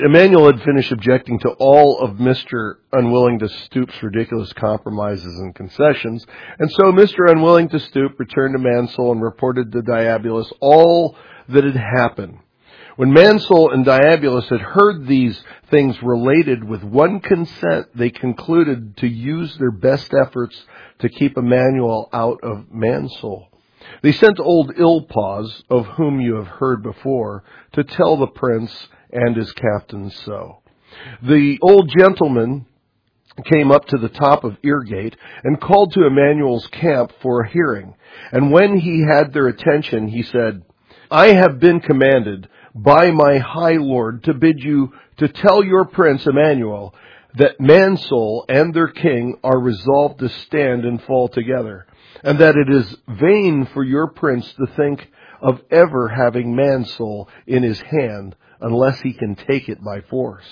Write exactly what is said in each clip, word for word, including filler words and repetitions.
Emmanuel had finished objecting to all of Mister Unwilling to Stoop's ridiculous compromises and concessions, and so Mister Unwilling to Stoop returned to Mansoul and reported to Diabolus all that had happened. When Mansoul and Diabolus had heard these things related with one consent, they concluded to use their best efforts to keep Emmanuel out of Mansoul. They sent old Ilpaz, of whom you have heard before, to tell the prince and his captains so. The old gentleman came up to the top of Irgate and called to Emmanuel's camp for a hearing. And when he had their attention, he said, I have been commanded by my high lord to bid you to tell your prince Emmanuel that Mansoul and their king are resolved to stand and fall together, and that it is vain for your prince to think of ever having Mansoul in his hand unless he can take it by force.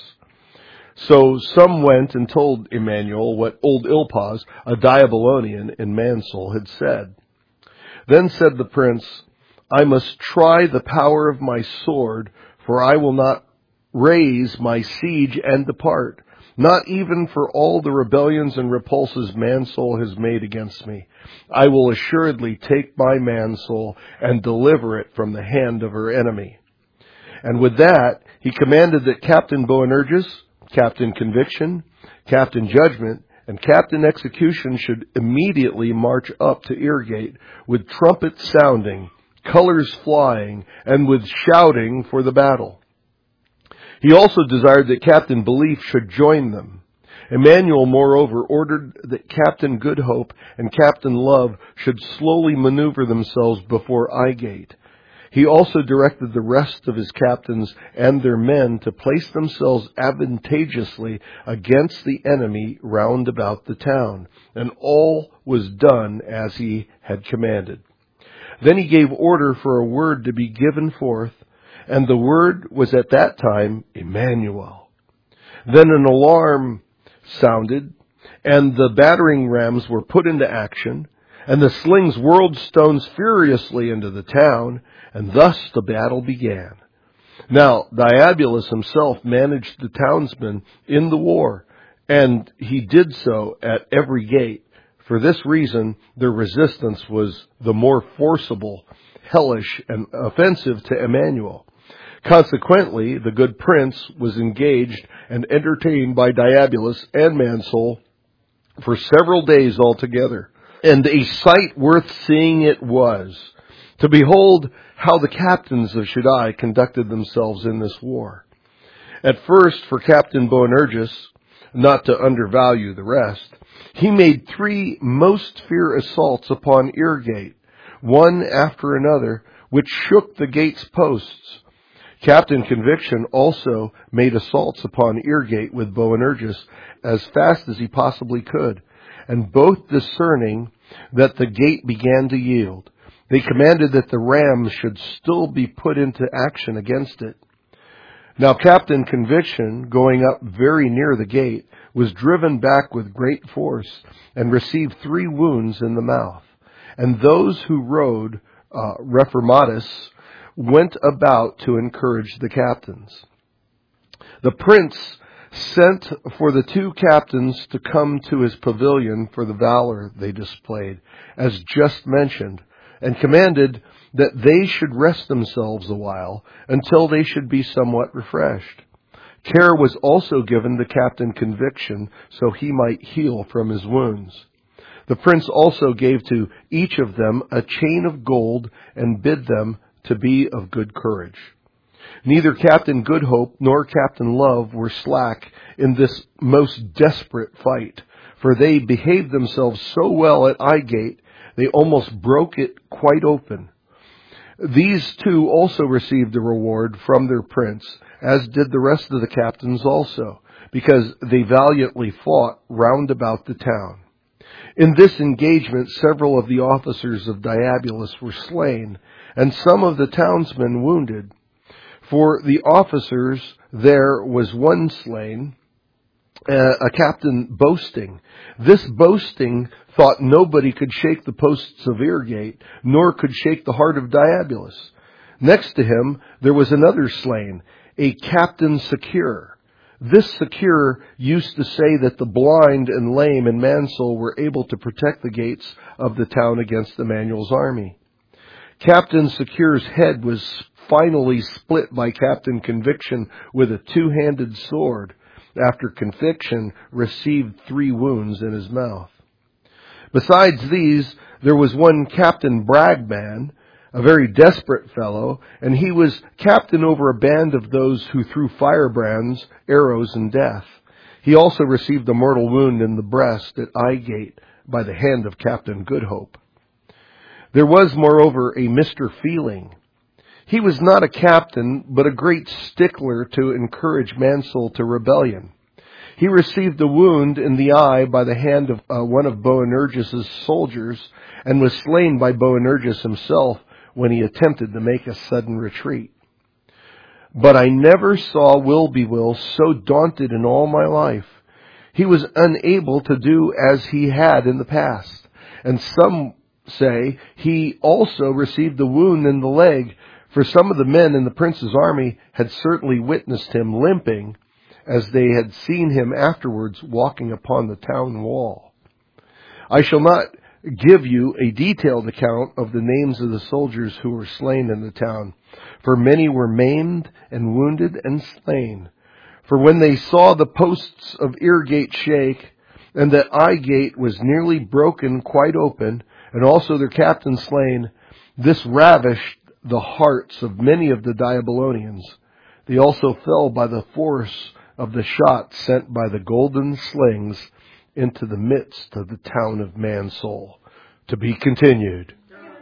So some went and told Emmanuel what old Ilpaz, a Diabolonian in Mansoul, had said. Then said the prince, I must try the power of my sword, for I will not raise my siege and depart, not even for all the rebellions and repulses Mansoul has made against me. I will assuredly take my Mansoul and deliver it from the hand of her enemy. And with that, he commanded that Captain Boanerges, Captain Conviction, Captain Judgment, and Captain Execution should immediately march up to Irgate with trumpets sounding, colors flying, and with shouting for the battle. He also desired that Captain Belief should join them. Emmanuel, moreover, ordered that Captain Goodhope and Captain Love should slowly maneuver themselves before Igate. He also directed the rest of his captains and their men to place themselves advantageously against the enemy round about the town, and all was done as he had commanded. Then he gave order for a word to be given forth, and the word was at that time Emmanuel. Then an alarm sounded, and the battering rams were put into action, and the slings whirled stones furiously into the town, and thus the battle began. Now Diabolus himself managed the townsmen in the war, and he did so at every gate. For this reason, their resistance was the more forcible, hellish, and offensive to Emmanuel. Consequently, the good prince was engaged and entertained by Diabolus and Mansoul for several days altogether. And a sight worth seeing it was, to behold how the captains of Shaddai conducted themselves in this war. At first, for Captain Boanerges, not to undervalue the rest, he made three most fierce assaults upon Irgate, one after another, which shook the gate's posts. Captain Conviction also made assaults upon Irgate with Boanerges as fast as he possibly could, and both discerning that the gate began to yield, they commanded that the rams should still be put into action against it. Now Captain Conviction, going up very near the gate, was driven back with great force and received three wounds in the mouth. And those who rode uh, Reformatus went about to encourage the captains. The prince sent for the two captains to come to his pavilion for the valor they displayed, as just mentioned, and commanded that they should rest themselves a while until they should be somewhat refreshed. Care was also given to Captain Conviction so he might heal from his wounds. The prince also gave to each of them a chain of gold and bid them to be of good courage. Neither Captain Goodhope nor Captain Love were slack in this most desperate fight, for they behaved themselves so well at Igate they almost broke it quite open. These two also received a reward from their prince, as did the rest of the captains also, because they valiantly fought round about the town. In this engagement several of the officers of Diabolus were slain, and some of the townsmen wounded. For the officers there was one slain, uh, a captain boasting. This boasting thought nobody could shake the posts of Irgate, nor could shake the heart of Diabolus. Next to him there was another slain, a Captain Secure. This Secure used to say that the blind and lame in Mansoul were able to protect the gates of the town against Emmanuel's army. Captain Secure's head was finally split by Captain Conviction with a two-handed sword after Conviction received three wounds in his mouth. Besides these, there was one Captain Bragman, a very desperate fellow, and he was captain over a band of those who threw firebrands, arrows, and death. He also received a mortal wound in the breast at Eyegate by the hand of Captain Goodhope. There was, moreover, a Mister Feeling. He was not a captain, but a great stickler to encourage Mansoul to rebellion. He received a wound in the eye by the hand of uh, one of Boanerges' soldiers, and was slain by Boanerges himself when he attempted to make a sudden retreat. But I never saw Wilby-Will so daunted in all my life. He was unable to do as he had in the past, and some say he also received a wound in the leg, for some of the men in the prince's army had certainly witnessed him limping, as they had seen him afterwards walking upon the town wall. I shall not give you a detailed account of the names of the soldiers who were slain in the town, for many were maimed and wounded and slain. For when they saw the posts of Eargate shake, and that Eyegate was nearly broken quite open, and also their captain slain, this ravished the hearts of many of the Diabolonians. They also fell by the force of the shot sent by the golden slings into the midst of the town of Mansoul. To be continued.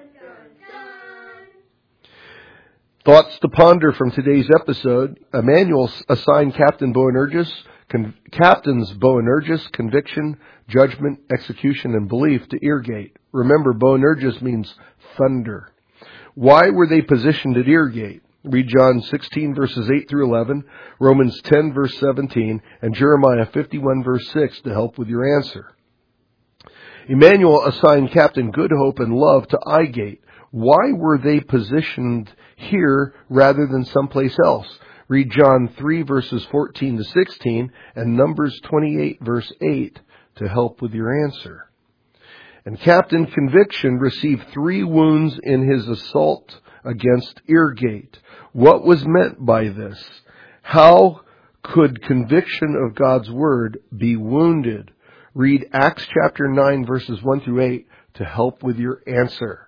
Thoughts to ponder from today's episode. Emmanuel assigned Captain Boanerges, con- Captains Boanerges, conviction, judgment, execution, and belief to Eargate. Remember, Boanerges means thunder. Why were they positioned at Eargate? Read John sixteen, verses eight through eleven, Romans ten, verse seventeen, and Jeremiah fifty-one, verse six to help with your answer. Emmanuel assigned Captain Goodhope and Love to Eyegate. Why were they positioned here rather than someplace else? Read John three, verses fourteen to sixteen, and Numbers twenty-eight, verse eight to help with your answer. And Captain Conviction received three wounds in his assault against Eargate. What was meant by this? How could conviction of God's word be wounded? Read Acts chapter nine, verses one through eight to help with your answer.